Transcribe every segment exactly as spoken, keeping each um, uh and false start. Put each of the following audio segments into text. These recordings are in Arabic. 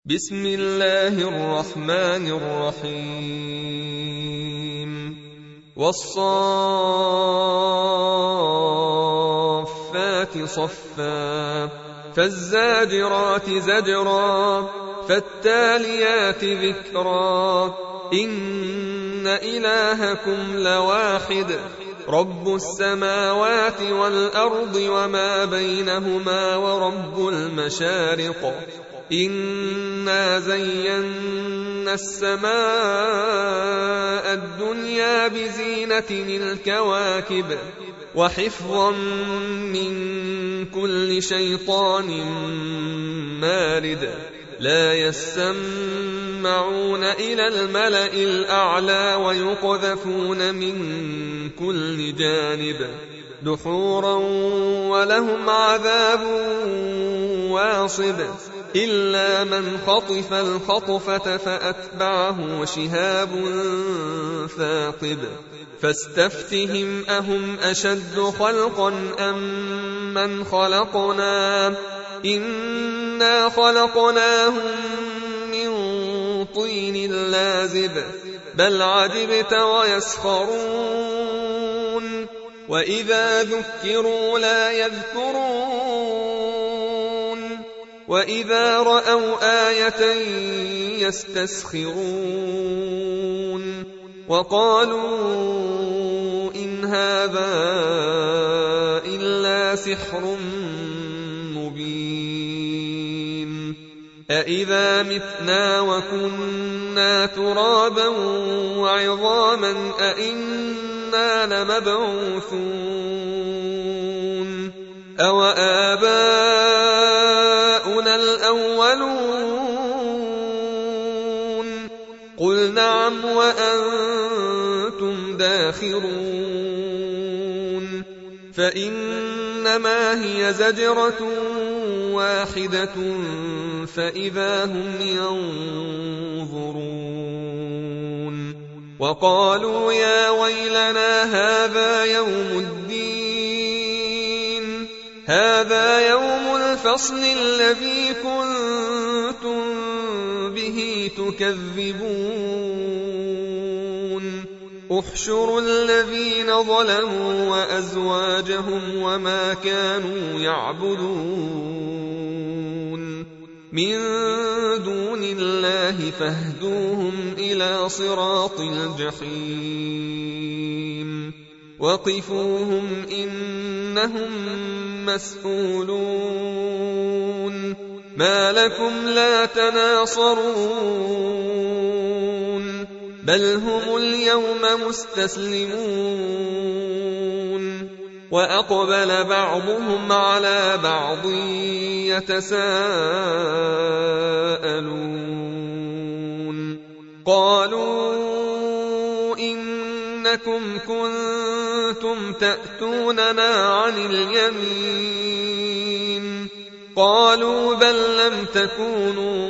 بسم الله الرحمن الرحيم والصافات صفا فالزاجرات زجرا فالتاليات ذكرا إن إلهكم لواحد رب السماوات والأرض وما بينهما ورب المشارق إنا زينا السماء الدنيا بزينة الكواكب وحفظا من كل شيطان مارد لا يسمعون إلى الملأ الأعلى ويقذفون من كل جانب دحورا ولهم عذاب واصب إلا من خطف الخطفة فأتبعه شهاب ثاقب فاستفتهم أهم أشد خلقا أم من خلقنا إنا خلقناهم من طين لازب بل عجبت ويسخرون وإذا ذكروا لا يذكرون وإذا رأوا آية يستسخرون وقالوا إن هذا إلا سحر مبين أإذا متنا وكنا ترابا وعظاما أإنا لمبعوثون أو آباؤنا الأولون قل نعم وأنتم داخرون فإنما هي زجرة واحدة فإذا هم ينظرون وقالوا يا ويلنا هذا يوم الدين هذا يوم الفصل الذي كنتم به تكذبون احشروا الذين ظلموا وأزواجهم وما كانوا يعبدون من دون الله فاهدوهم إلى صراط الجحيم وقفوهم إنهم مسئولون ما لكم لا تناصرون بل هم اليوم مستسلمون وأقبل بعضهم على بعض يتساءلون قالوا إنكم كنتم تأتوننا عن اليمين قالوا بل لم تكونوا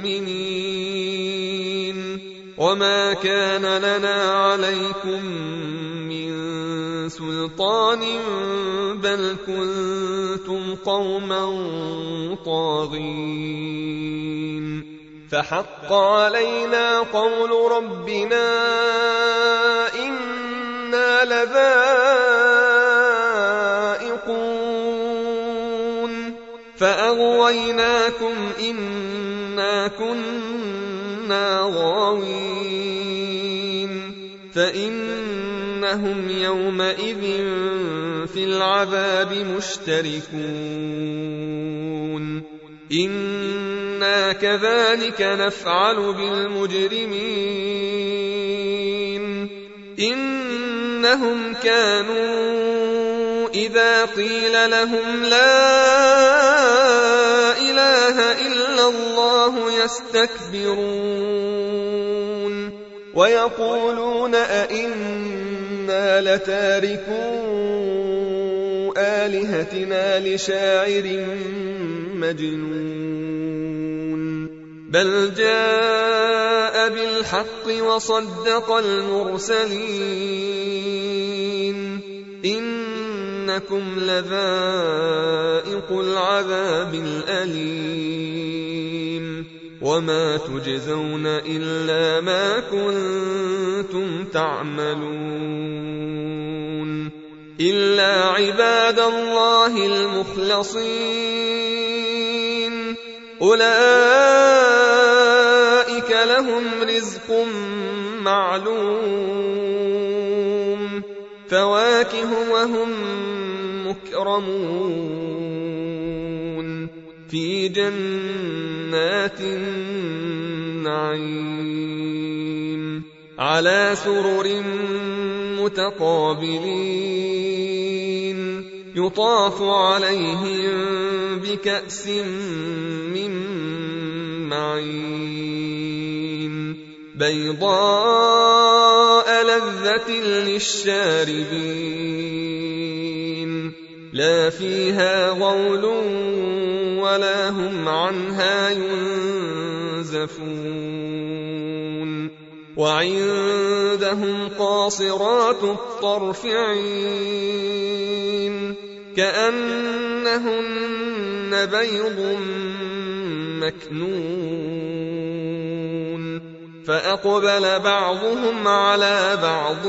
مؤمنين وما كان لنا عليكم من سلطان بل كنتم قوما طاغين فحق علينا قول ربنا إنا لذائقون فأغويناكم إنا كنا غاوين فإنهم يومئذ في العذاب مشتركون إنا كذلك نفعل بالمجرمين إنهم كانوا إذا قيل لهم لا إله إلا الله يستكبرون ويقولون أئنا لتاركو آلهتنا لشاعر مجنون بل جاء بالحق وصدق المرسلين إنكم لذائق العذاب الأليم وما تجزون إلا ما كنتم تعملون إلا عباد الله المخلصين أولئك لهم رزق معلوم فواكه وهم مكرمون في جنات النعيم على سرر متقابلين يطاف عليهم بكأس من معين بيضاء لذة للشاربين لا فيها غول ولا هم عنها ينزفون وعندهم قاصرات الطرف عين كأنهن بيض مكنون فأقبل بعضهم على بعض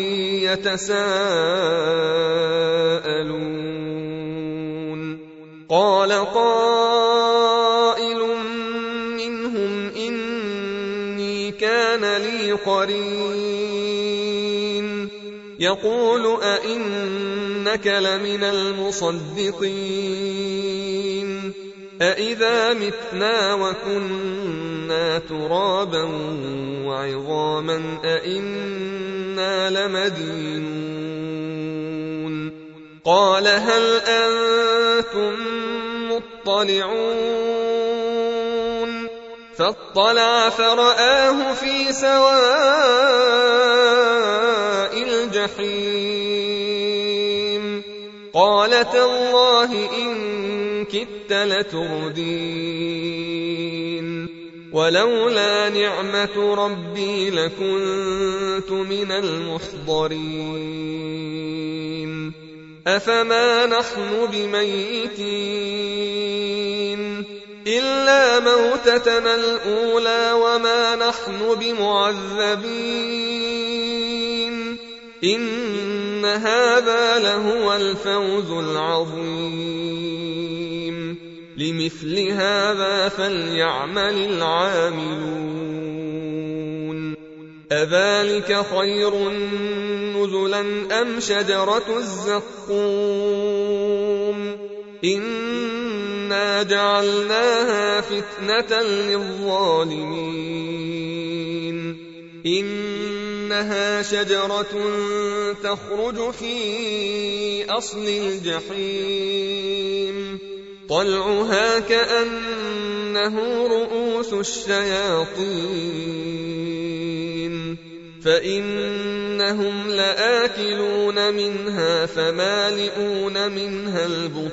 يتساءلون قال قائل منهم إني كان لي قرين يقول أئنك لمن المصدقين أئذا متنا وكنا ترابا وعظاما أئنا لمدينون قال هل أنتم مطلعون فاطلع فرآه في سواء الجحيم قال تالله إن كدت لتردين ولولا نعمة ربي لكنت من المحضرين أفما نحن بميتين إلا موتتنا الأولى وما نحن بمعذبين إن هذا لهو الفوز العظيم لمثل هذا فليعمل العاملون أذلك خير نزلا أم شجرة الزقوم إنا جعلناها فتنة للظالمين إنها شجرة تخرج في أصل الجحيم طلعها كأنه رؤوس الشياطين فإنهم لآكلون منها فمالئون منها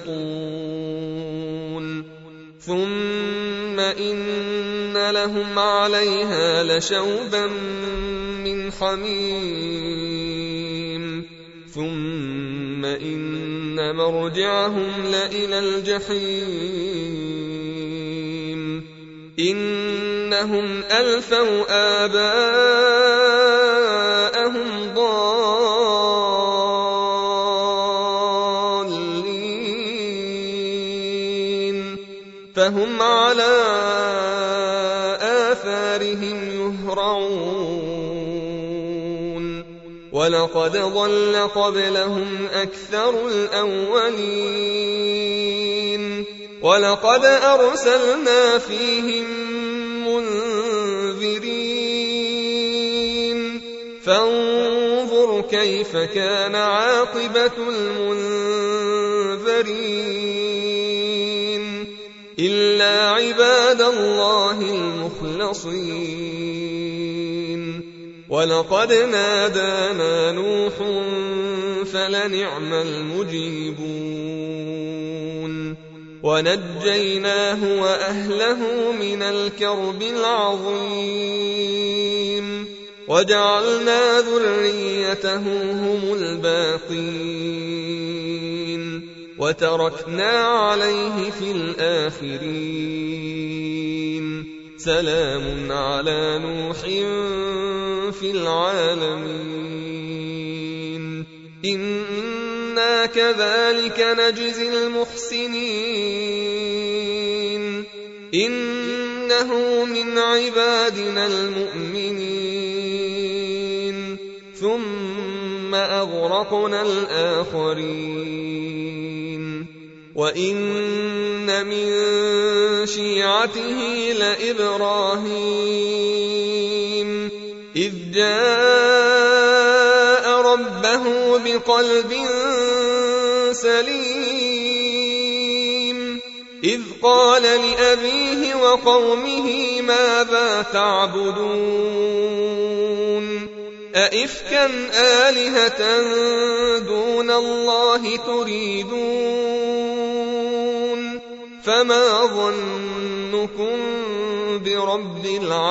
البطون ثم إن لهم عليها لشوبا من حميم ثم إن مرجعهم لإلى الجحيم إنهم ألفوا آباءهم ضالين فهم على آثارهم يهرعون ولقد ضل قبلهم أكثر الأولين ولقد أرسلنا فيهم منذرين فانظر كيف كان عاقبة المنذرين إلا عباد الله المخلصين ولقد نادانا نوح فلنعم المجيبون ونجيناه وأهله من الكرب العظيم وجعلنا ذريته هم الباقين وتركنا عليه في الآخرين سلام على نوح في العالمين إنا كذلك نجزي المحسنين إنه من عبادنا المؤمنين ثم أغرقنا الآخرين وإن من شيعته لإبراهيم إذ جاء ربه بقلب سليم إذ قال لأبيه وقومه ماذا تعبدون أئفكا آلهة دون الله تريدون فما ظنكم برب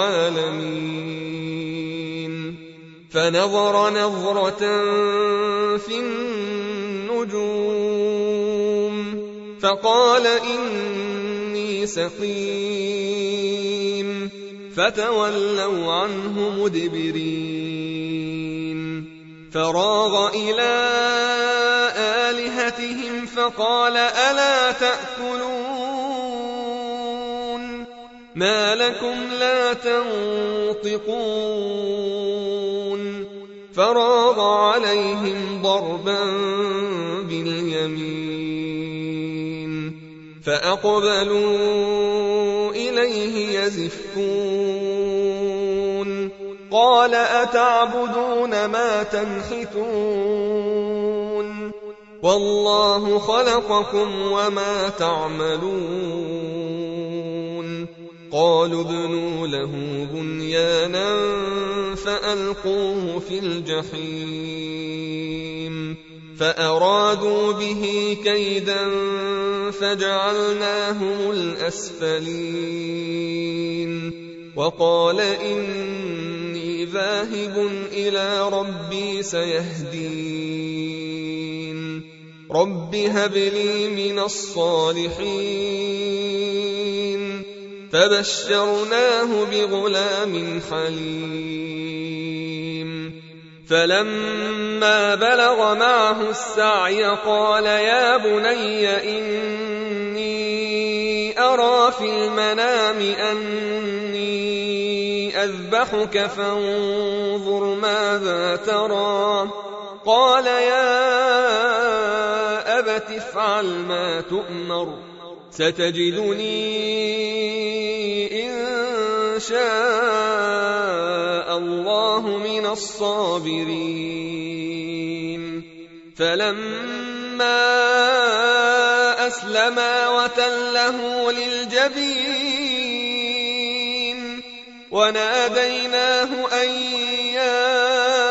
العالمين فنظر نظرة في النجوم فقال إني سقيم فتولوا عنه مدبرين فراغ إلى آلهتهم فقال ألا تأكلون ما لكم لا تنطقون فراغ عليهم ضربا باليمين فأقبلوا إليه يزفون قال أتعبدون ما تنحتون والله خلقكم وما تعملون قالوا ابنوا له بنيانا فألقوه في الجحيم فأرادوا به كيدا فجعلناهم الأسفلين وقال إني ذاهب إلى ربي سيهدين رب هب لي من الصالحين فبشرناه بغلام حليم فلما بلغ معه السعي قال يا بني إني أرى في المنام أني أذبحك فانظر ماذا ترى قال يا أبت افعل ما تؤمر ستجدني إن شاء الله من الصابرين فلما أسلما وتله للجبين وناديناه أن يا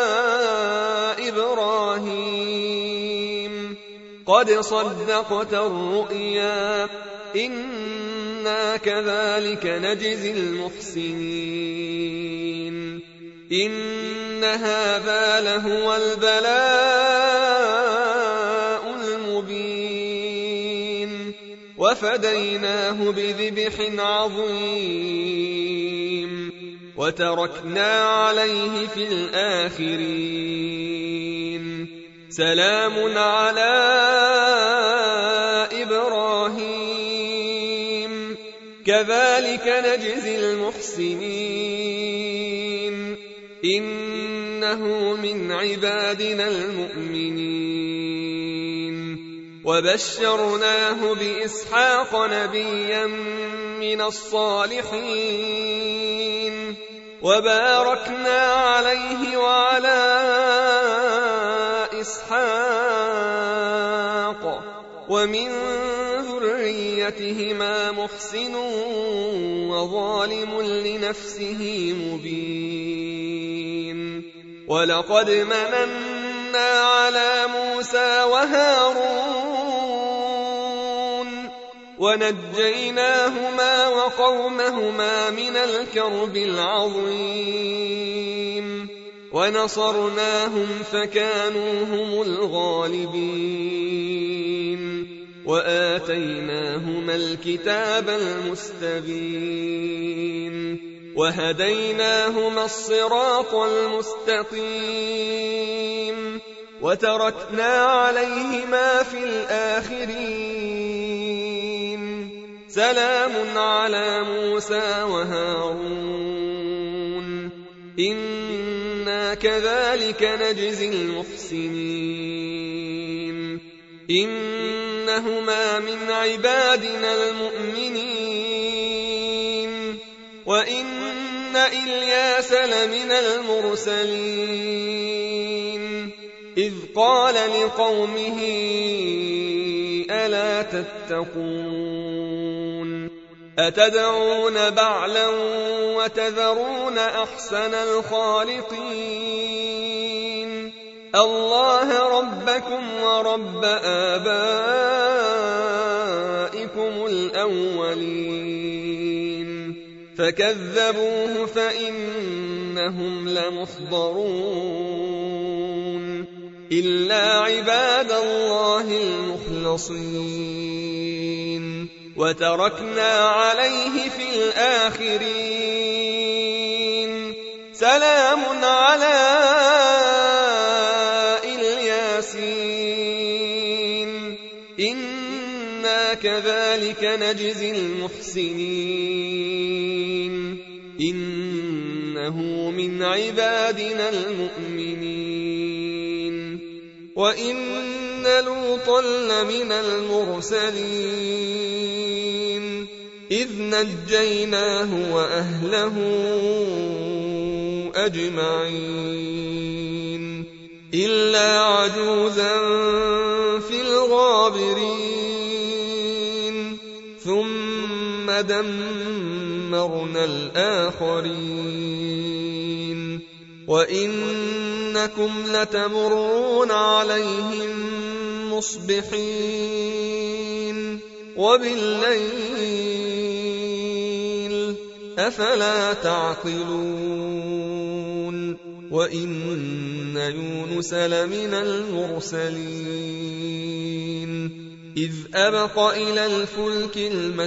إبراهيم قد صدقت الرؤيا إنا كذلك نجزي المحسنين إن هذا لهو البلاء المبين وفديناه بذبح عظيم وتركنا عليه في الآخرين سلام على إبراهيم كذلك نجزي المحسنين إنه من عبادنا المؤمنين وبشرناه بإسحاق نبيا من الصالحين وباركنا عليه وعلى إسحاق ومن ذريتهما محسن وظالم لنفسه مبين ولقد مننا على موسى وهارون ونجيناهما وقومهما من الكرب العظيم ونصرناهم فكانوا هم الغالبين وآتيناهما الكتاب المستبين وهديناهما الصراط المستقيم وتركنا عليهما في الآخرين سلام على موسى وهارون إنا كذلك نجزي المحسنين إنهما من عبادنا المؤمنين وإن إلياس لمن المرسلين إذ قال لقومه ألا تتقون أتدعون بعلا وتذرون أحسن الخالقين الله ربكم ورب آبائكم الأولين فكذبوه فإنهم لمحضرون إلا عباد الله المخلصين وتركنا عليه في الآخرين سلام على الياسين إنا كذلك نجزي المحسنين إنه من عبادنا المؤمنين وإن لوطا لمن المرسلين إذ نجيناه وأهله أجمعين إلا عجوزا في الغابرين ثم دمرنا الآخرين وإنكم لتمرون عليهم مصبحين وبالليل أفلا تعقلون وإن يونس لمن المرسلين إذ أبق إلى الفلك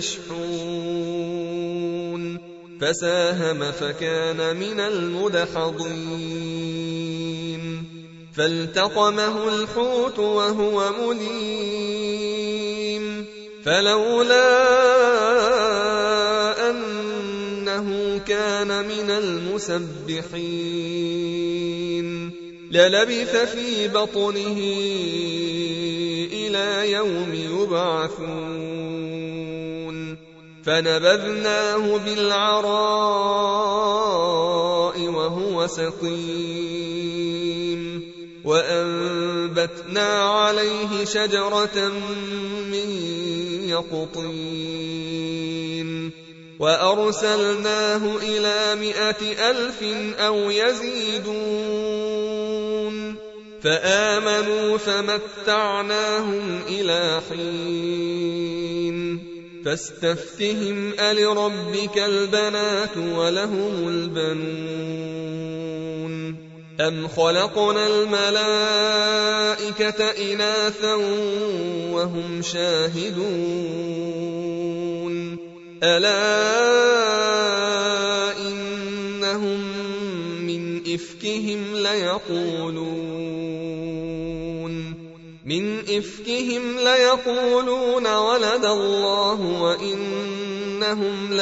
المشحون فساهم فكان من المدحضين فالتقمه الحوت وهو مليم فلولا أنه كان من المسبحين للبث في بطنه إلى يوم يبعثون فنبذناه بالعراء وهو سقيم وأنبتنا عليه شجرة من يقطين وأرسلناه إلى مائة ألف أو يزيدون فآمنوا فمتعناهم إلى حين فاستفتهم ألربك البنات ولهم البنون أم خلقنا الملائكة إناثا وهم شاهدون ألا إنهم من إفكهم ليقولون من إفكهم ليقولون ولد الله وإنهم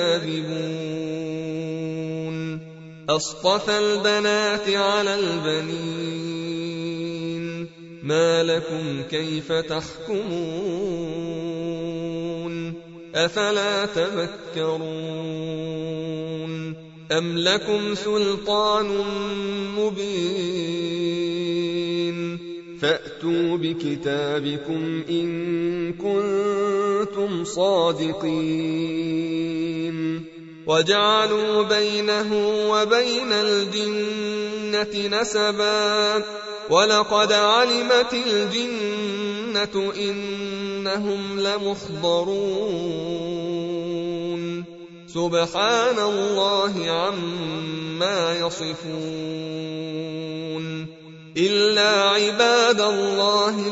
لكاذبون أصطفى البنات على البنين ما لكم كيف تحكمون أفلا تذكرون أم لكم سلطان مبين فأتوا بكتابكم إن كنتم صادقين وجعلوا بينه وبين الجنة نسبا ولقد علمت الجنة إنهم لمحضرون سبحان الله عما يصفون إلا عباد الله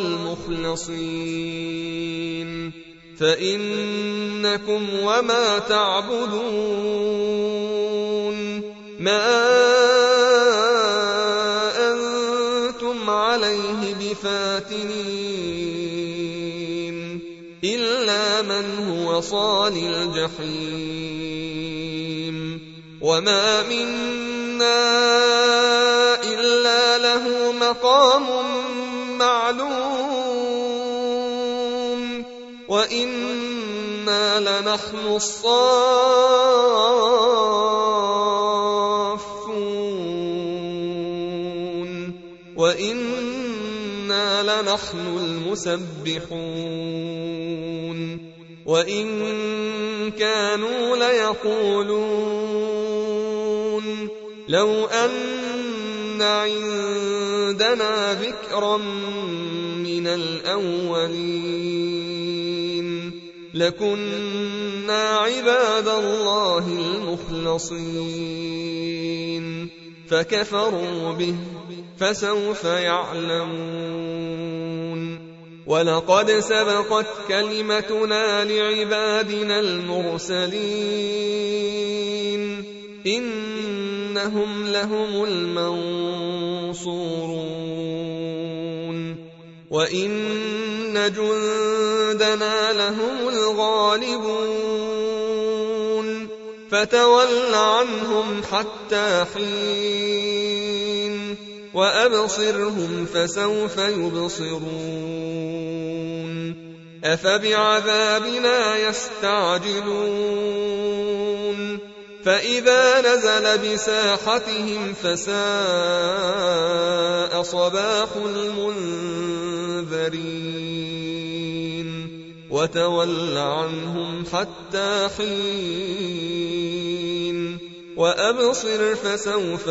المخلصين فإنكم وما تعبدون ما أنتم عليه بفاتنين إلا من هو صال الجحيم وما منا إلا له مقام معلوم وإنا لنحن الصافون وإنا لنحن المسبحون وإن كانوا ليقولون لو أن عندنا ذكرا من الأولين لكنا عباد الله المخلصين فكفروا به فسوف يعلمون ولقد سبقت كلمتنا لعبادنا المرسلين إنهم لهم المنصورون وإن جندنا لهم الغالبون فتول عنهم حتى حين وأبصرهم فسوف يبصرون أفبعذابنا يستعجلون فإذا نزل بساحتهم فساء صباح المنذرين وتول عنهم حتى حين وأبصر فسوف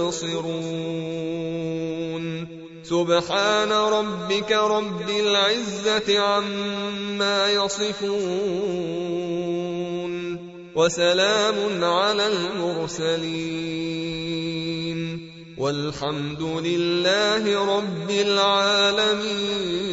يبصرون سبحان ربك رب العزة عما يصفون وسلام على المرسلين والحمد لله رب العالمين.